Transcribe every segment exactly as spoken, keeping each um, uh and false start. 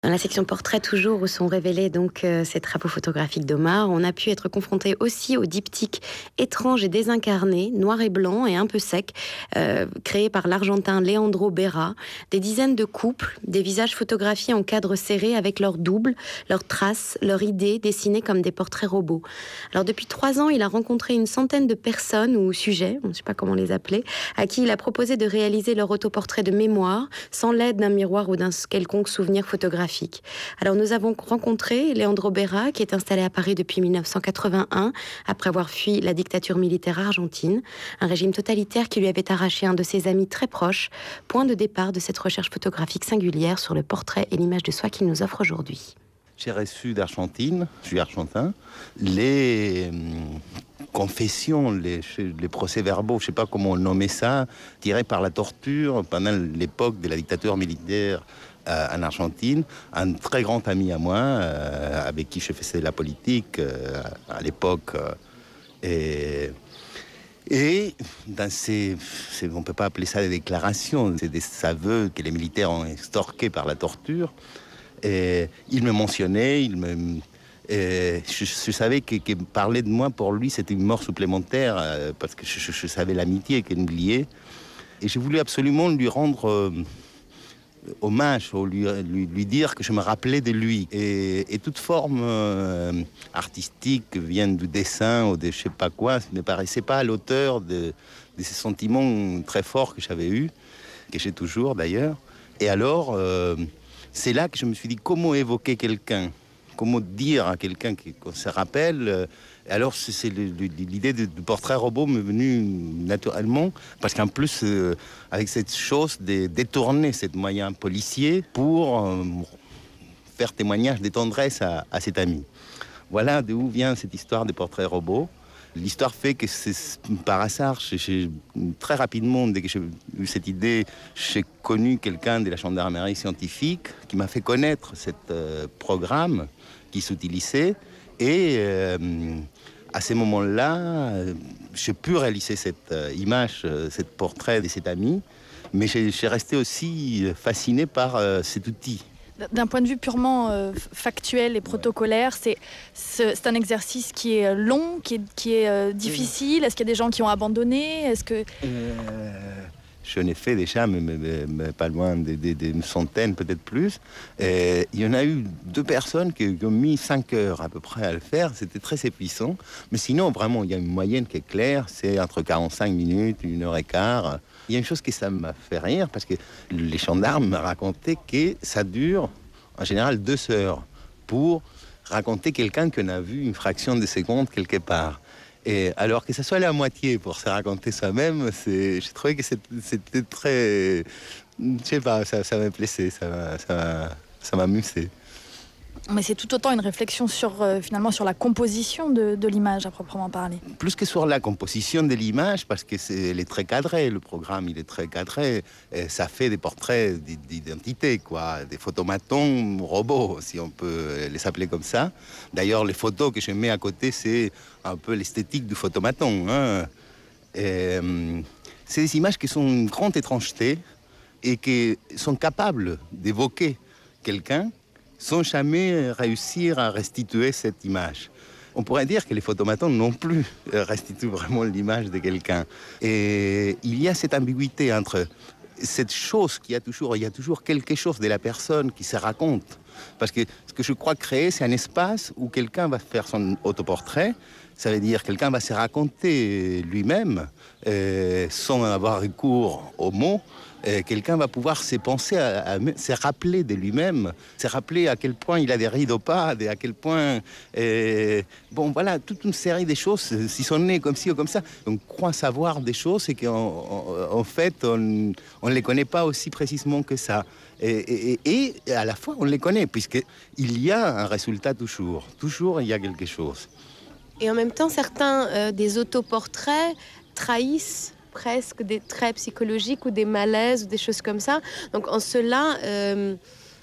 Dans la section portrait toujours où sont révélés donc euh, ces travaux photographiques d'Omar, on a pu être confronté aussi au diptyque étrange et désincarné, noir et blanc et un peu sec, euh, créé par l'Argentin Leandro Berra. Des dizaines de couples, des visages photographiés en cadre serré avec leurs doubles, leurs traces, leurs idées dessinées comme des portraits robots. Alors depuis trois ans, il a rencontré une centaine de personnes ou sujets, on ne sait pas comment les appeler, à qui il a proposé de réaliser leur autoportrait de mémoire sans l'aide d'un miroir ou d'un quelconque souvenir photographique. Alors nous avons rencontré Leandro Berra, qui est installé à Paris depuis mille neuf cent quatre-vingt-un, après avoir fui la dictature militaire argentine, un régime totalitaire qui lui avait arraché un de ses amis très proches, point de départ de cette recherche photographique singulière sur le portrait et l'image de soi qu'il nous offre aujourd'hui. J'ai reçu d'Argentine, je suis argentin, les hum, confessions, les, les procès-verbaux, je ne sais pas comment on nommait ça, tirés par la torture pendant l'époque de la dictature militaire euh, en Argentine. Un très grand ami à moi, euh, avec qui je faisais la politique euh, à l'époque. Euh, et, et dans ces, ces, on ne peut pas appeler ça des déclarations, c'est des aveux que les militaires ont extorqués par la torture. Et il me mentionnait, il me, et je, je savais que, que parler de moi, pour lui, c'était une mort supplémentaire, euh, parce que je, je, je savais l'amitié qu'il me liait. Et j'ai voulu absolument lui rendre euh, hommage, ou lui, lui, lui dire que je me rappelais de lui. Et, et toute forme euh, artistique, vient du dessin ou de je sais pas quoi, ne me paraissait pas à l'auteur de, de ces sentiments très forts que j'avais eus, que j'ai toujours d'ailleurs. Et alors... Euh, c'est là que je me suis dit, comment évoquer quelqu'un, comment dire à quelqu'un qu'on se rappelle. Alors c'est, c'est l'idée du portrait robot m'est venue naturellement, parce qu'en plus, euh, avec cette chose de détourner ce moyen policier pour euh, faire témoignage de tendresse à, à cet ami. Voilà d'où vient cette histoire des portraits robots. L'histoire fait que c'est par hasard, j'ai, j'ai, très rapidement, dès que j'ai eu cette idée, j'ai connu quelqu'un de la gendarmerie scientifique qui m'a fait connaître ce euh, programme qui s'utilisait. Et euh, à ce moment-là, euh, j'ai pu réaliser cette euh, image, euh, ce portrait de cet ami. Mais j'ai, j'ai resté aussi fasciné par euh, cet outil. D'un point de vue purement euh, factuel et protocolaire, c'est, c'est, c'est un exercice qui est long, qui est, qui est euh, difficile. Est-ce qu'il y a des gens qui ont abandonné? Est-ce que... Euh, je n'ai fait déjà, mais, mais, mais pas loin d'une centaine, peut-être plus. Et il y en a eu deux personnes qui, qui ont mis cinq heures à peu près à le faire. C'était très épuisant. Mais sinon, vraiment, il y a une moyenne qui est claire. C'est entre quarante-cinq minutes, une heure et quart. Il y a une chose qui ça m'a fait rire, parce que les gendarmes m'ont raconté que ça dure en général deux heures pour raconter quelqu'un qu'on a vu une fraction de seconde quelque part. Et alors que ça soit la moitié pour se raconter soi-même, c'est, j'ai trouvé que c'était très... Je sais pas, ça, ça m'a plaisé, ça, ça, ça m'amusait. Mais c'est tout autant une réflexion sur, euh, finalement, sur la composition de, de l'image, à proprement parler. Plus que sur la composition de l'image, parce que c'est, elle est très cadrée, le programme, il est très cadré. Et ça fait des portraits d'identité, quoi, des photomatons robots, si on peut les appeler comme ça. D'ailleurs, les photos que je mets à côté, c'est un peu l'esthétique du photomaton. Hein. Et, euh, c'est des images qui sont une grande étrangeté et qui sont capables d'évoquer quelqu'un sans jamais réussir à restituer cette image. On pourrait dire que les photomatons non plus restituent vraiment l'image de quelqu'un. Et il y a cette ambiguïté entre cette chose qui a toujours, il y a toujours quelque chose de la personne qui se raconte. Parce que ce que je crois créer, c'est un espace où quelqu'un va faire son autoportrait. Ça veut dire que quelqu'un va se raconter lui-même euh, sans avoir recours aux mots. Euh, quelqu'un va pouvoir se penser, à, à, se rappeler de lui-même, se rappeler à quel point il a des rides opaques, à quel point... Euh, bon, voilà, toute une série de choses, si sont nés comme ci ou comme ça. On croit savoir des choses et qu'en en fait, on ne les connaît pas aussi précisément que ça. Et, et, et à la fois, on les connaît, puisqu'il y a un résultat toujours. Toujours, il y a quelque chose. Et en même temps, certains euh, des autoportraits trahissent presque des traits psychologiques ou des malaises ou des choses comme ça. Donc en cela, euh,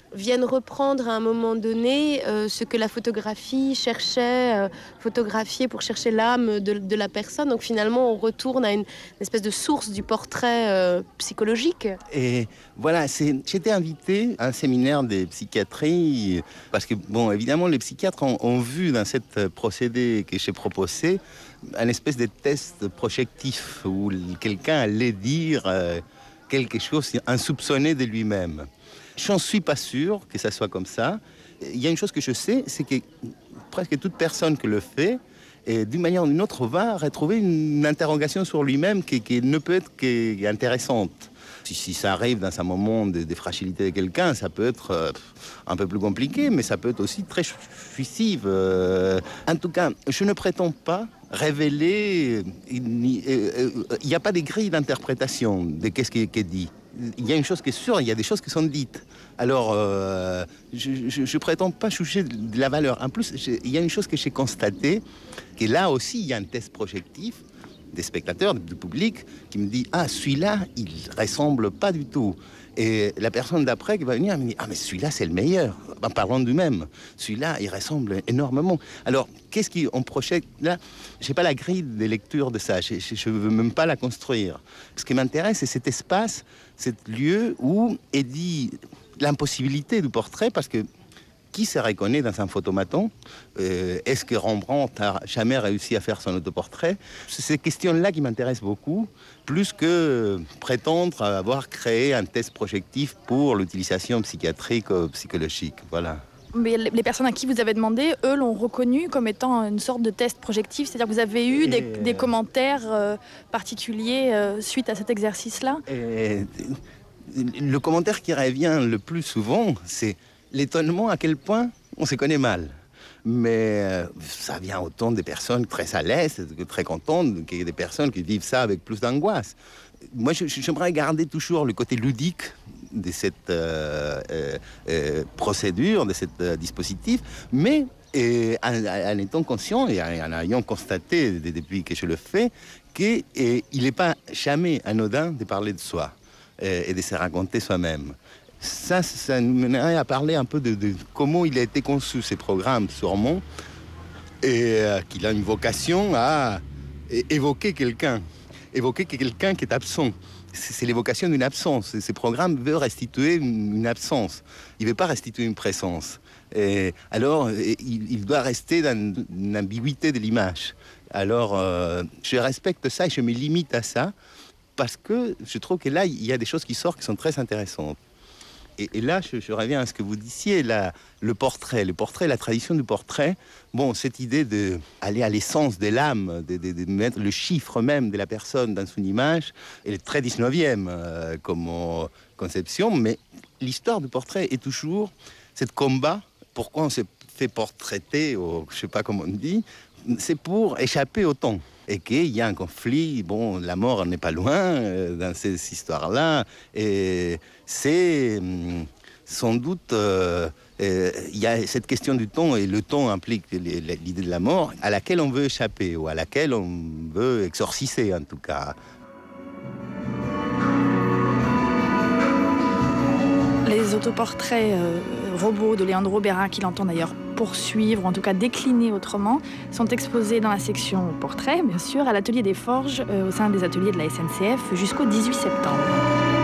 viennent reprendre à un moment donné euh, ce que la photographie cherchait, euh, photographier pour chercher l'âme de, de la personne. Donc finalement, on retourne à une, une espèce de source du portrait euh, psychologique. Et voilà, c'est, j'étais invité à un séminaire de psychiatrie, parce que, bon, évidemment, les psychiatres ont, ont vu dans cette procédé que j'ai proposé un espèce de test projectif où quelqu'un allait dire euh, quelque chose insoupçonné de lui-même. Je n'en suis pas sûr que ça soit comme ça. Il y a une chose que je sais, c'est que presque toute personne qui le fait, et d'une manière ou d'une autre, va retrouver une interrogation sur lui-même qui, qui ne peut être qu'intéressante. Si, si ça arrive dans un moment de, de fragilité de quelqu'un, ça peut être euh, un peu plus compliqué, mais ça peut être aussi très jouissif. Euh, en tout cas, je ne prétends pas révéler... Il n'y euh, a pas de grille d'interprétation de qu'est-ce qui est dit. Il y a une chose qui est sûre, il y a des choses qui sont dites. Alors, euh, je ne prétends pas juger de la valeur. En plus, je, il y a une chose que j'ai constatée, que là aussi, il y a un test projectif des spectateurs, du public, qui me dit « Ah, celui-là, il ne ressemble pas du tout ». Et la personne d'après qui va venir me dit « Ah, mais celui-là, c'est le meilleur ». En parlant du même. Celui-là, il ressemble énormément. Alors, qu'est-ce qu'on projette là? Je n'ai pas la grille de lecture de ça. Je ne veux même pas la construire. Ce qui m'intéresse, c'est cet espace, cet lieu où est dit l'impossibilité du portrait, parce que qui se reconnaît dans un photomaton? euh, Est-ce que Rembrandt n'a jamais réussi à faire son autoportrait? C'est ces questions-là qui m'intéressent beaucoup, plus que prétendre avoir créé un test projectif pour l'utilisation psychiatrique ou psychologique. Voilà. Mais les personnes à qui vous avez demandé, eux, l'ont reconnu comme étant une sorte de test projectif. C'est-à-dire que vous avez eu des, des commentaires euh, particuliers euh, suite à cet exercice-là? Et le commentaire qui revient le plus souvent, c'est l'étonnement à quel point on se connaît mal. Mais euh, ça vient autant des personnes très à l'aise, très contentes, que des personnes qui vivent ça avec plus d'angoisse. Moi, j'aimerais garder toujours le côté ludique de cette euh, euh, euh, procédure, de ce euh, dispositif, mais et, en, en étant conscient et en, en ayant constaté depuis que je le fais qu'il n'est pas jamais anodin de parler de soi euh, et de se raconter soi-même. Ça, ça nous mènerait à parler un peu de, de comment il a été conçu, ces programmes, sûrement, et euh, qu'il a une vocation à évoquer quelqu'un, évoquer quelqu'un qui est absent. C'est l'évocation d'une absence. Ces programmes veulent restituer une absence. Il ne veut pas restituer une présence. Et alors, il, il doit rester dans une ambiguïté de l'image. Alors, euh, je respecte ça et je me limite à ça parce que je trouve que là, il y a des choses qui sortent qui sont très intéressantes. Et, et là, je, je reviens à ce que vous disiez, la, le portrait. Le portrait, la tradition du portrait, bon, cette idée d'aller à l'essence de l'âme, de, de, de mettre le chiffre même de la personne dans son image, elle est très dix-neuvième euh, comme euh, conception, mais l'histoire du portrait est toujours ce combat. Pourquoi on se fait portraiter, ou je ne sais pas comment on dit, c'est pour échapper au temps. Et qu'il y a un conflit, bon, la mort n'est pas loin euh, dans ces histoires-là. Et c'est hum, sans doute, euh, euh, il y a cette question du temps, et le temps implique l'idée de la mort, à laquelle on veut échapper, ou à laquelle on veut exorciser en tout cas. Les autoportraits euh, robots de Leandro Bérin, qu'il entend d'ailleurs poursuivre, ou en tout cas décliner autrement, sont exposés dans la section portrait, bien sûr, à l'atelier des Forges, euh, au sein des ateliers de la S N C F, jusqu'au dix-huit septembre.